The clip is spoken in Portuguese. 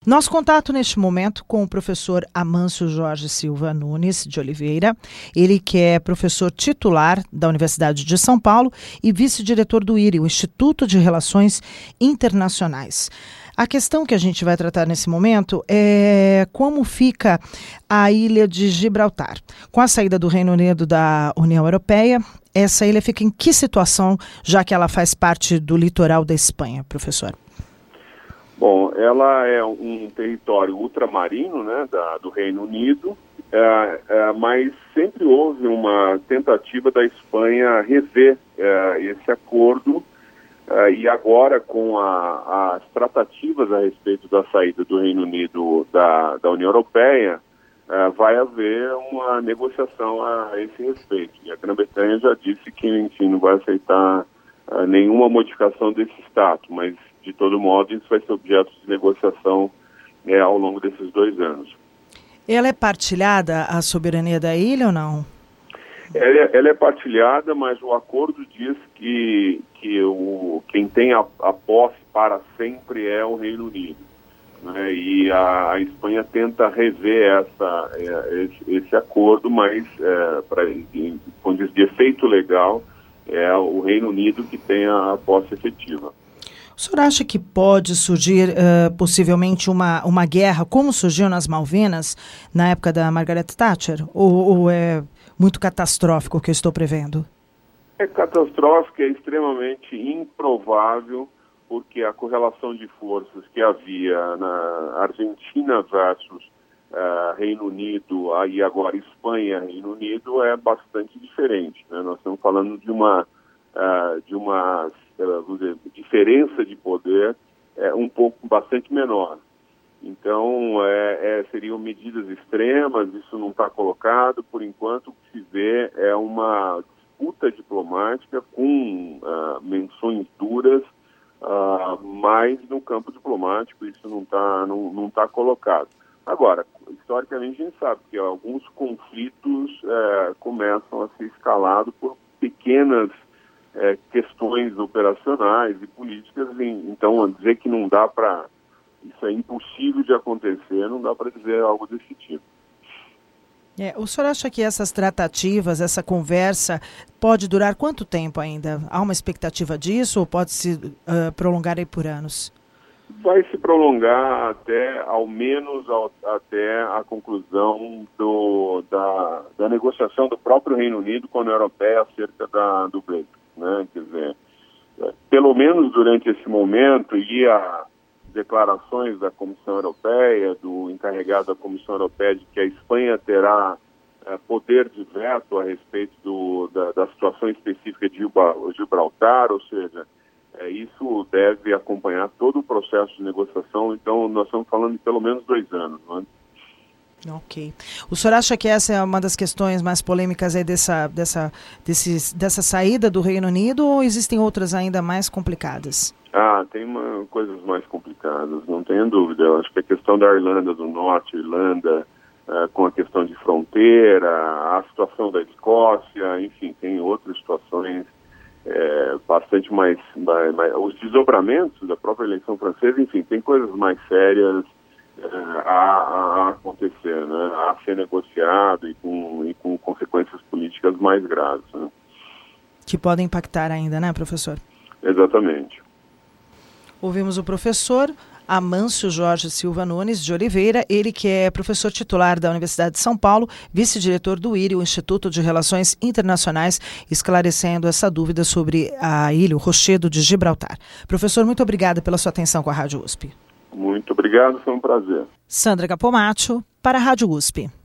Nosso contato neste momento com o professor Amâncio Jorge Silva Nunes de Oliveira, ele que é professor titular da Universidade de São Paulo e vice-diretor do IRI, o Instituto de Relações Internacionais. A questão que a gente vai tratar nesse momento é como fica a ilha de Gibraltar. Com a saída do Reino Unido da União Europeia, essa ilha fica em que situação, já que ela faz parte do litoral da Espanha, professor? Bom, ela é um território ultramarino, né, do Reino Unido, mas sempre houve uma tentativa da Espanha rever esse acordo, e agora com as tratativas a respeito da saída do Reino Unido da União Europeia, vai haver uma negociação a esse respeito. E a Grã-Bretanha já disse que, enfim, não vai aceitar nenhuma modificação desse status, mas de todo modo, isso vai ser objeto de negociação ao longo desses 2 anos. Ela é partilhada, a soberania da ilha, ou não? Ela é partilhada, mas o acordo diz que quem tem a posse para sempre é o Reino Unido, né? E a Espanha tenta rever esse acordo, mas, quando diz de efeito legal, é o Reino Unido que tem a posse efetiva. O senhor acha que pode surgir possivelmente uma guerra, como surgiu nas Malvinas, na época da Margaret Thatcher? Ou é muito catastrófico o que eu estou prevendo? É catastrófico, é extremamente improvável, porque a correlação de forças que havia na Argentina versus Reino Unido, e agora Espanha e Reino Unido, é bastante diferente, né? Nós estamos falando de uma diferença de poder bastante menor. Então, seriam medidas extremas, isso não está colocado. Por enquanto, o que se vê é uma disputa diplomática com menções duras, mas no campo diplomático isso não tá colocado. Agora, historicamente, a gente sabe que alguns conflitos começam a ser escalados por pequenas questões operacionais e políticas, então dizer que não dá para, isso é impossível de acontecer, não dá para dizer algo desse tipo. O senhor acha que essas tratativas, essa conversa, pode durar quanto tempo ainda? Há uma expectativa disso ou pode se prolongar aí por anos? Vai se prolongar ao menos até a conclusão da negociação do próprio Reino Unido com a União Europeia acerca do Brexit, né? Quer dizer, pelo menos durante esse momento, e as declarações da Comissão Europeia, do encarregado da Comissão Europeia, de que a Espanha terá poder de veto a respeito da situação específica de Gibraltar, ou seja, isso deve acompanhar todo o processo de negociação. Então, nós estamos falando de pelo menos 2 anos, não é? Ok. O senhor acha que essa é uma das questões mais polêmicas aí dessa saída do Reino Unido, ou existem outras ainda mais complicadas? Tem coisas mais complicadas, não tenha dúvida. Eu acho que a questão da Irlanda do Norte, Irlanda, com a questão de fronteira, a situação da Escócia, enfim, tem outras situações bastante mais... Os desdobramentos da própria eleição francesa, enfim, tem coisas mais sérias a acontecer, né? A ser negociado e com consequências políticas mais graves, né? Que podem impactar ainda, né, professor? Exatamente. Ouvimos o professor Amâncio Jorge Silva Nunes de Oliveira, ele que é professor titular da Universidade de São Paulo, vice-diretor do IRI, o Instituto de Relações Internacionais, esclarecendo essa dúvida sobre a ilha, o Rochedo de Gibraltar. Professor, muito obrigada pela sua atenção com a Rádio USP. Muito obrigado, foi um prazer. Sandra Capomatto, para a Rádio USP.